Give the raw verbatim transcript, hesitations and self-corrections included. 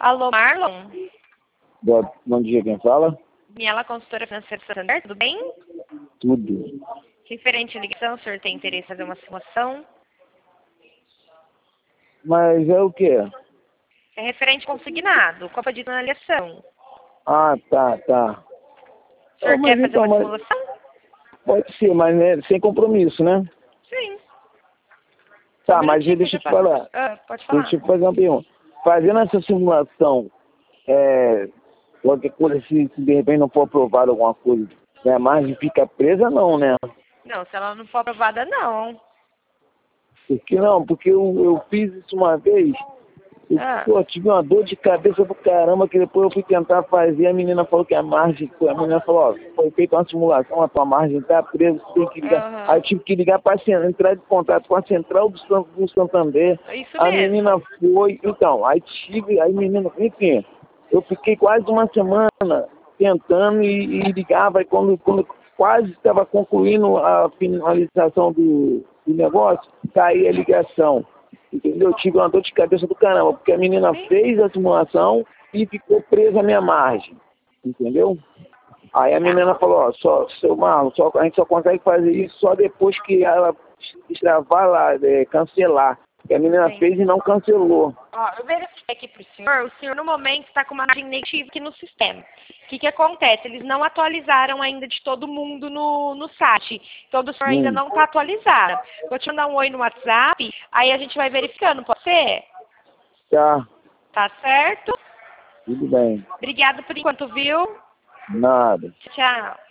Alô, Marlon? Boa, bom dia, quem fala? Miela, consultora financeira do Santander, tudo bem? Tudo. Referente à ligação, o senhor tem interesse em fazer uma simulação? Mas é o quê? É referente consignado, qual foi dito na ligação? Ah, tá, tá. O senhor Oh, quer mas fazer então, uma mas simulação? pode ser, mas né, sem compromisso, né? Sim. Tá, Só um mas minutinho deixa eu que te eu já falar. faço. Ah, pode falar. Deixa eu te fazer uma pergunta. Fazendo essa simulação, é, qualquer coisa, se, se de repente não for aprovado alguma coisa, né, a margem fica presa, não, né? Não, se ela não for aprovada, não. Por que não? Porque eu, eu fiz isso uma vez. Eu, Ah, pô, tive uma dor de cabeça do caramba, que depois eu fui tentar fazer, a menina falou que a margem, a menina falou, ó, foi feita uma simulação, a tua margem tá presa, você tem que ligar. Aí aham. eu tive que ligar para entrar em contato com a central do, San- do Santander. É isso A menina mesmo. foi, então, aí tive, aí menina, enfim, eu fiquei quase uma semana tentando e, e ligava, e quando, quando quase estava concluindo a finalização do, do negócio, caía a ligação. Entendeu? Eu tive uma dor de cabeça do caramba, porque a menina Sim. fez a simulação e ficou presa à minha margem. Entendeu? Aí a Tá. menina falou, ó, só, seu Marlon, só, a gente só consegue fazer isso só depois que ela extravar lá, é, cancelar. Que a menina Sim. fez e não cancelou. Ó, eu verifiquei aqui para o senhor, o senhor no momento está com uma margem negativa aqui no sistema. O que que acontece? Eles não atualizaram ainda de todo mundo no, no site. Então o senhor ainda Hum, não está atualizado. Vou te mandar um oi no WhatsApp, aí a gente vai verificando, pode ser? tá, Tá certo? tudo bem. Obrigada por enquanto, viu? Nada. Tchau.